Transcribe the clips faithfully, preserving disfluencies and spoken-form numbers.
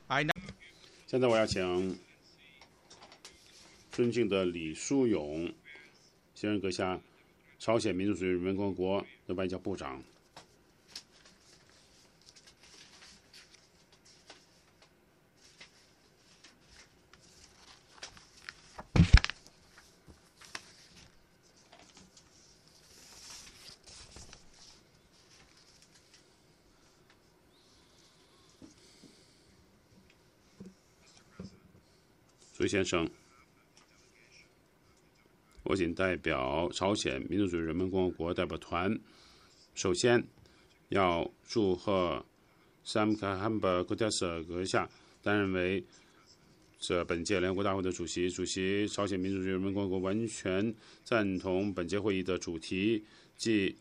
现在我要请尊敬的李书勇先生阁下，朝鲜民主主义人民共和国的外交部长。主席先生，我谨代表朝鲜民主主义人民共和国代表团，首先要祝贺山卡汉巴古特瑟阁下担任为这本届联合国大会的主席。主席朝鲜民主主义人民共和国完全赞同本届会议的主题，即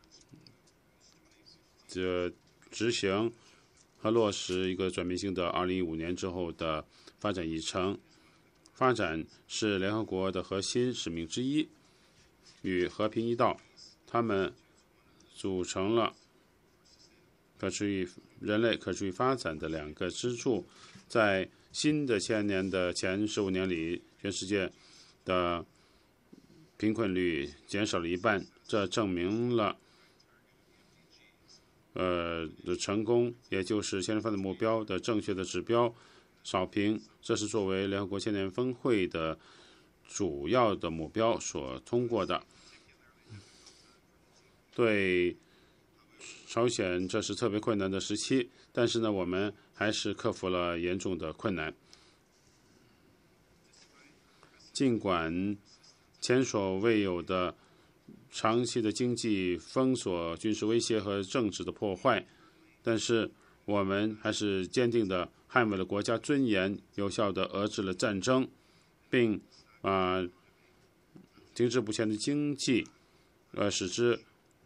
这执行和落实一个转变性的二零一五年之后的发展议程。发展是联合国的核心使命之一，与和平一道，它们组成了可持续人类可持续发展的两个支柱。在新的千年的前十五年里，全世界的贫困率减少了一半，这证明了呃的成功，也就是千年发展目标的正确的指标。少贫，这是作为联合国千年峰会的主要的目标所通过的。对朝鲜，这是特别困难的时期，但是呢，我们还是克服了严重的困难。尽管前所未有的长期的经济封锁、军事威胁和政治的破坏，但是我们还是坚定地捍卫了国家尊严，有效地遏制了战争，并啊、呃、停滞不前的经济，呃使之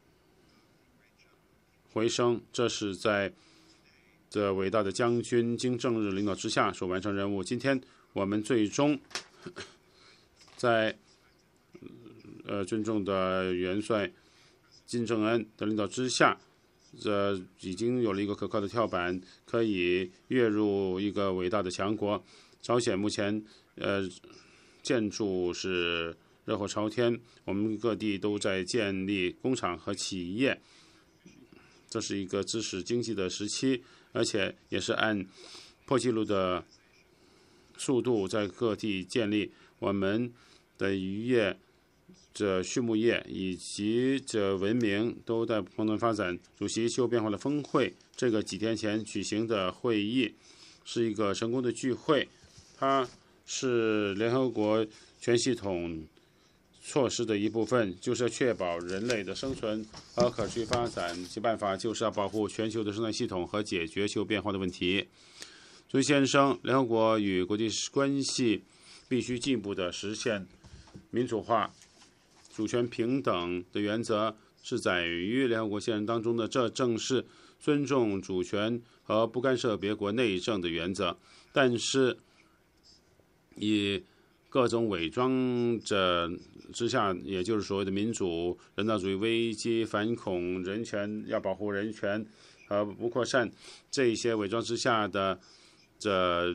回升。这是在这伟大的将军金正日领导之下所完成任务。今天我们最终在呃尊重的元帅金正恩的领导之下，这已经有了一个可靠的跳板，可以跃入一个伟大的强国。朝鲜目前呃建筑是热火朝天，我们各地都在建立工厂和企业，这是一个支持经济的时期，而且也是按破纪录的速度在各地建立。我们的渔业、这畜牧业以及这文明都在不断发展。主席气候变化的峰会，这个几天前举行的会议是一个成功的聚会，它是联合国全系统措施的一部分，就是要确保人类的生存和可持续发展。其办法就是要保护全球的生态系统和解决气候变化的问题。主席先生，联合国与国际关系必须进一步的实现民主化、主权平等的原则，是在于联合国宪章当中的，这正是尊重主权和不干涉别国内政的原则。但是以各种伪装者之下，也就是所谓的民主、人道主义危机、反恐、人权要保护人权和不扩散，这些伪装之下的这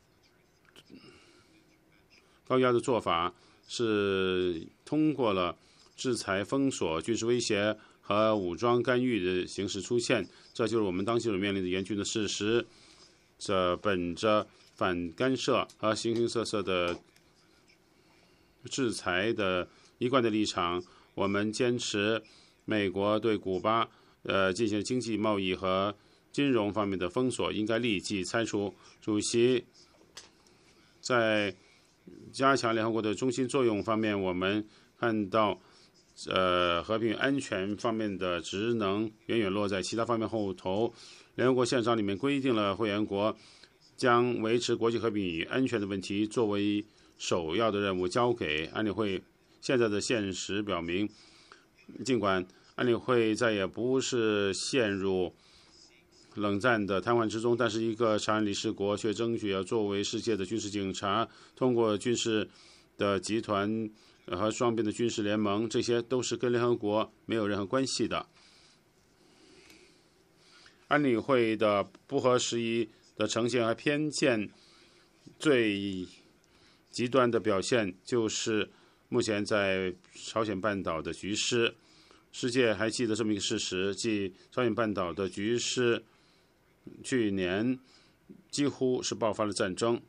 高压的做法，是通过了制裁、封锁、军事威胁和武装干预的形式出现，这就是我们当前所面临的严峻的事实。这本着反干涉和形形色色的制裁的一贯的立场，我们坚持美国对古巴呃进行经济、贸易和金融方面的封锁应该立即拆除。主席在加强联合国的中心作用方面，我们看到呃和平与安全方面的职能远远落在其他方面后头。联合国宪章里面规定了会员国将维持国际和平与安全的问题作为首要的任务交给安理会。现在的现实表明，尽管安理会再也不是陷入冷战的瘫痪之中，但是一个常任理事国却争取要作为世界的军事警察，通过军事的集团和双边的军事联盟，这些都是跟联合国没有任何关系的。安理会的不合时宜的呈现和偏见最极端的表现，就是目前在朝鲜半岛的局势。世界还记得这么一个事实，即朝鲜半岛的局势去年几乎是爆发了战争。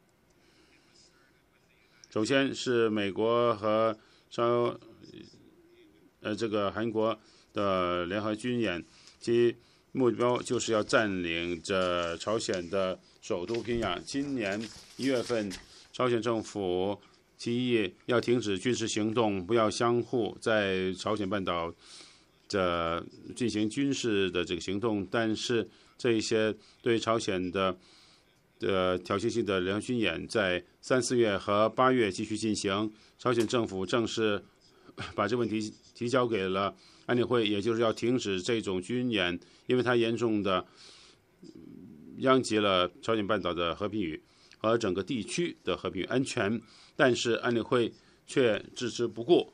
首先是美国和朝呃这个韩国的联合军演，其目标就是要占领着朝鲜的首都平壤。今年一月份，朝鲜政府提议要停止军事行动，不要相互在朝鲜半岛的进行军事的这个行动，但是这一些对朝鲜的的挑衅性的联合军演在三四月和八月继续进行。朝鲜政府正式把这个问题提交给了安理会，也就是要停止这种军演，因为它严重的殃及了朝鲜半岛的和平与和整个地区的和平与安全。但是安理会却置之不顾，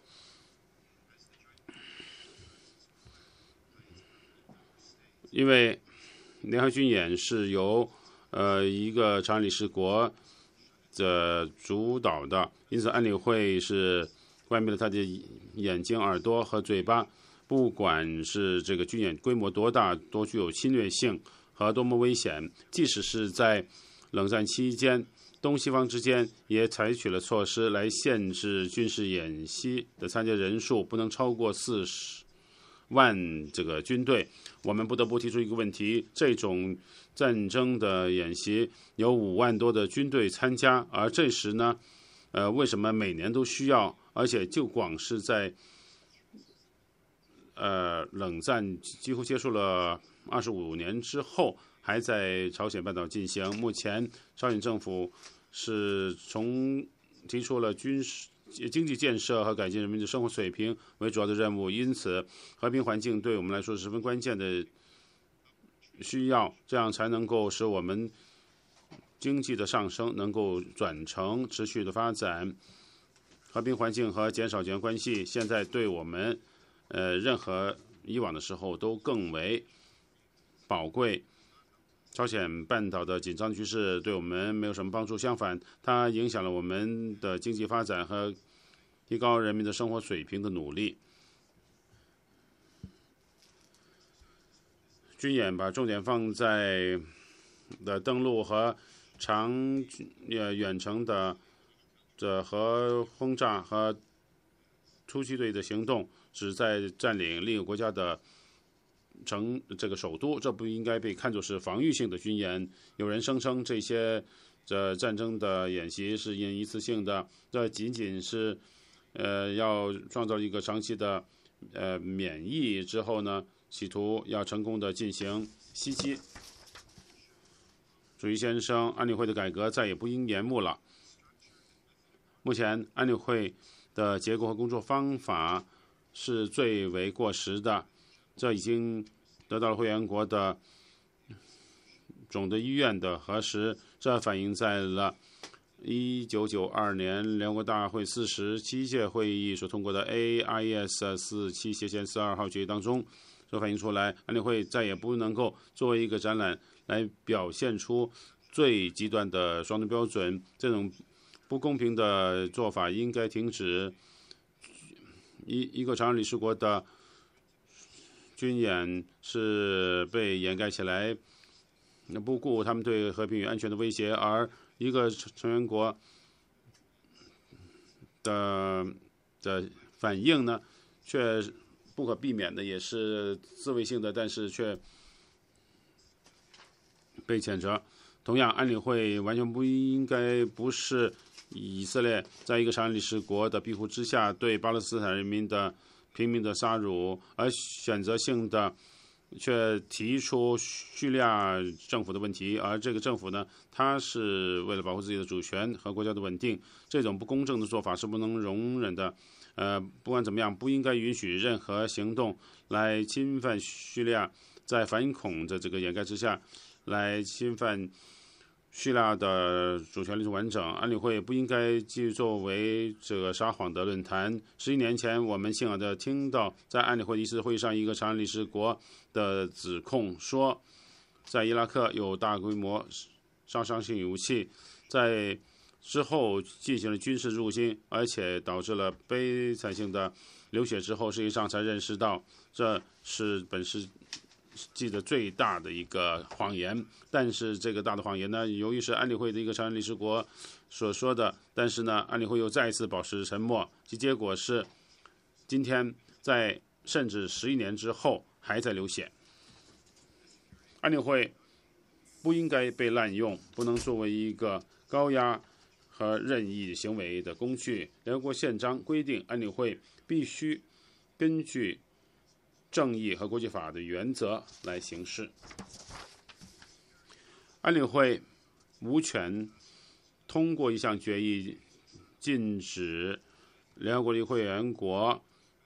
因为联合军演是由呃一个常任理事国的主导的，因此安理会是关闭了他的眼睛、耳朵和嘴巴，不管是这个军演规模多大、多具有侵略性和多么危险，即使是在冷战期间，东西方之间也采取了措施来限制军事演习的参加人数，不能超过四十万这个军队。我们不得不提出一个问题：这种战争的演习有五万多的军队参加，而这时呢，呃，为什么每年都需要？而且就光是在呃冷战几乎结束了二十五年之后，还在朝鲜半岛进行。目前朝鲜政府是从提出了军事、经济建设和改进人民的生活水平为主要的任务，因此和平环境对我们来说是十分关键的需要，这样才能够使我们经济的上升能够转成持续的发展。和平环境和减少紧张关系现在对我们呃任何以往的时候都更为宝贵。朝鲜半岛的紧张局势对我们没有什么帮助，相反，它影响了我们的经济发展和提高人民的生活水平的努力。军演把重点放在的登陆和长呃远程的这和轰炸和突击队的行动，旨在占领另一个国家的城这个首都，这不应该被看作是防御性的军演。有人声称这些这战争的演习是因一次性的，这仅仅是呃要创造一个长期的呃免疫之后呢，企图要成功的进行袭击。主席先生，安理会的改革再也不应延误了。目前安理会的结构和工作方法是最为过时的，这已经得到了会员国的总的意愿的核实，这反映在了一九九二年联合国大会四十七届会议所通过的 A I E S 四七斜线四二号决议当中，这反映出来安理会再也不能够作为一个展览来表现出最极端的双重标准，这种不公平的做法应该停止。一一个常任理事国的军演是被掩盖起来，不顾他们对和平与安全的威胁，而一个成员国的的反应呢，却不可避免的也是自卫性的，但是却被谴责。同样，安理会完全不应该不是以色列在一个常任理事国的庇护之下对巴勒斯坦人民的平民的杀戮，而选择性的却提出叙利亚政府的问题，而这个政府呢，它是为了保护自己的主权和国家的稳定，这种不公正的做法是不能容忍的。呃，不管怎么样，不应该允许任何行动来侵犯叙利亚，在反恐的这个掩盖之下，来侵犯叙利亚的主权领土完整。安理会不应该继续作为这个撒谎的论坛。十一年前，我们幸好的听到在安理会一次会议上，一个常任理事国的指控说， 在伊拉克有大规模杀伤性武器，在之后进行了军事入侵，而且导致了悲惨性的流血之后，实际上才认识到这是本世纪的最大的一个谎言。但是这个大的谎言呢，由于是安理会的一个常任理事国所说的，但是呢，安理会又再一次保持沉默，其结果是今天在甚至十一年之后还在流血。安理会不应该被滥用，不能作为一个高压和任意行为的工具。联合国宪章规定，安理会必须根据正义和国际法的原则来行事。安理会无权通过一项决议禁止联合国的会员国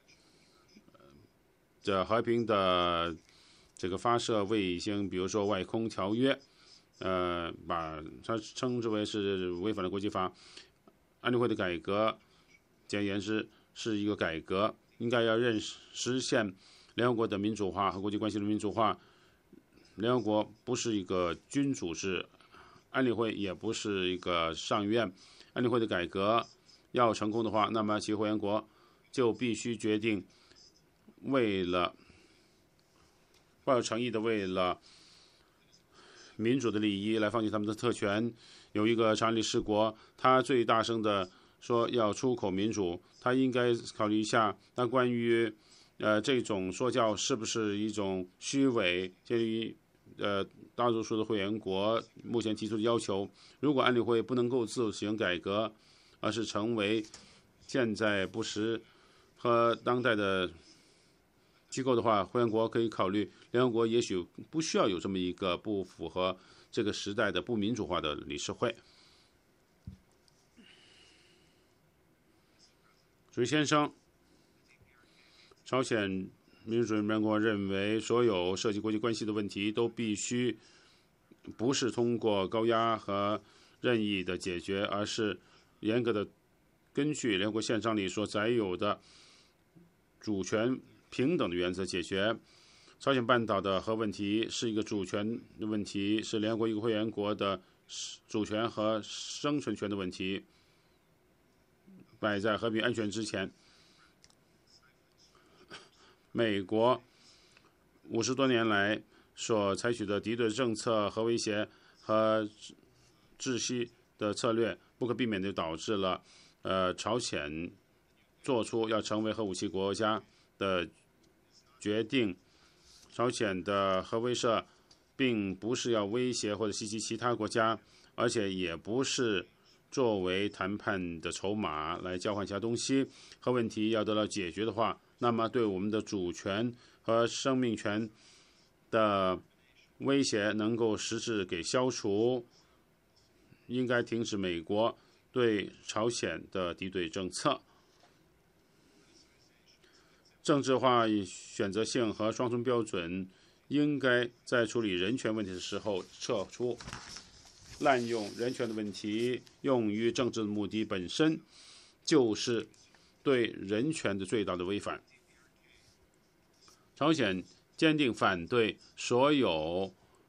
的和平的这个发射卫星，比如说外空条约，呃，把它称之为是违反了国际法。安理会的改革，简而言之是一个改革，应该要认识实现联合国的民主化和国际关系的民主化。联合国不是一个军组织，安理会也不是一个上院。安理会的改革要成功的话，那么其会员国就必须决定，为了抱有诚意的为了民主的利益来放弃他们的特权。有一个常任理事国，他最大声的说要出口民主，他应该考虑一下，那关于呃这种说教是不是一种虚伪，鉴于呃大多数的会员国目前提出的要求。如果安理会不能够自行改革，而是成为现在不时和当代的机构的话，会员国可以考虑，联合国也许不需要有这么一个不符合这个时代的不民主化的理事会。主席先生，朝鲜民主人民共和国认为，所有涉及国际关系的问题都必须不是通过高压和任意的解决，而是严格的根据联合国宪章里所载有的主权平等的原则解决。朝鲜半岛的核问题是一个主权的问题，是联合国一个会员国的主权和生存权的问题，摆在和平安全之前。美国五十多年来所采取的敌对政策和威胁和窒息的策略，不可避免地导致了呃朝鲜做出要成为核武器国家的决定。朝鲜的核威慑并不是要威胁或者袭击其他国家，而且也不是作为谈判的筹码来交换其他东西。核问题要得到解决的话，那么对我们的主权和生命权的威胁能够实质给消除，应该停止美国对朝鲜的敌对政策。政治化、选择性和双重标准应该在处理人权问题的时候撤出。滥用人权的问题用于政治的目的本身就是对人权的最大的违反。朝鲜坚定反对所有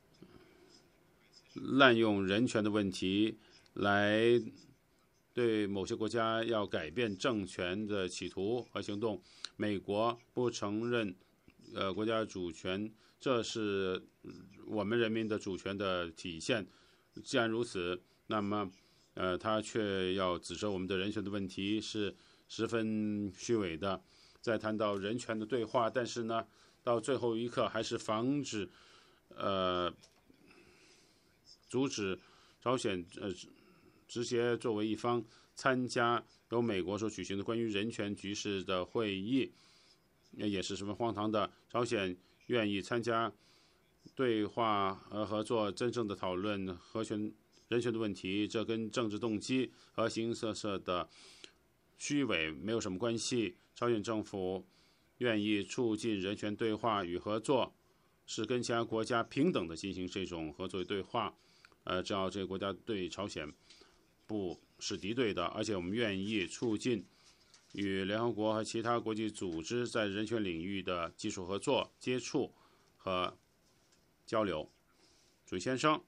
滥用人权的问题来对某些国家要改变政权的企图和行动。美国不承认呃国家主权，这是我们人民的主权的体现。既然如此，那么呃他却要指责我们的人权的问题是十分虚伪的。在谈到人权的对话，但是呢，到最后一刻还是防止呃阻止朝鲜呃直接作为一方参加由美国所举行的关于人权局势的会议，也是十分荒唐的。朝鲜愿意参加对话和合作，真正的讨论和权人权的问题，这跟政治动机和形形色色的虚伪没有什么关系。朝鲜政府愿意促进人权对话与合作，是跟其他国家平等的进行这种合作与对话。呃，只要这个国家对朝鲜不是敌对的，而且我们愿意促进与联合国和其他国际组织在人权领域的技术合作、接触和交流。 主席先生，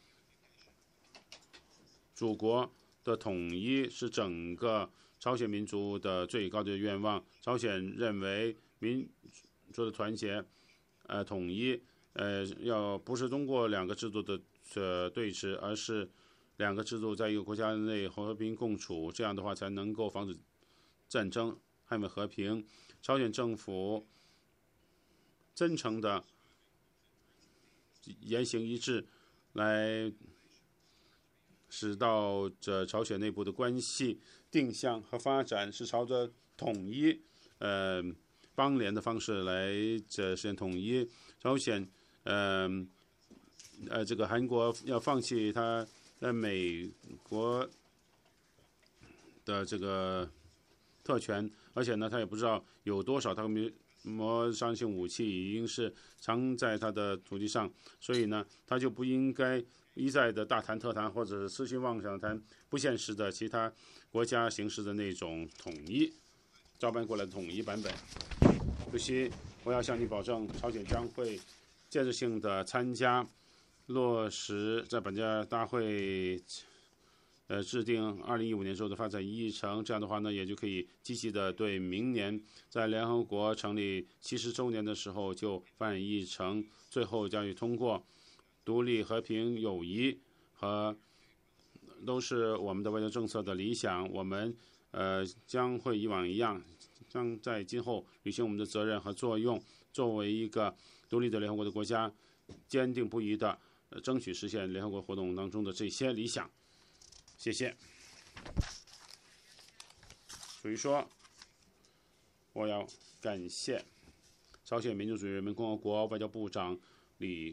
祖国的统一是整个朝鲜民族的最高的愿望。朝鲜认为民族的团结、呃统一，呃要不是通过两个制度的呃对峙，而是两个制度在一个国家内和平共处，这样的话才能够防止战争，捍卫和平。朝鲜政府真诚的言行一致，来使到这朝鲜内部的关系定向和发展是朝着统一、呃邦联的方式来这实现统一。朝鲜，呃呃，这个韩国要放弃它在美国的这个特权，而且呢，他也不知道有多少他们魔伤性武器已经是藏在他的土地上，所以呢，他就不应该一再的大谈特谈，或者是痴心妄想谈不现实的其他国家形式的那种统一，照搬过来的统一版本。主席，我要向你保证，朝鲜将会建设性的参加落实在本届大会呃制定二零一五年之后的发展议程。这样的话呢，也就可以积极的对明年在联合国成立七十周年的时候就发展议程，最后将予通过。独立、和平、友谊和都是我们的外交政策的理想。我们呃将会以往一样，将在今后履行我们的责任和作用，作为一个独立的联合国的国家，坚定不移的、呃、争取实现联合国活动当中的这些理想。谢谢。所以说，我要感谢朝鲜民主主义人民共和国外交部长李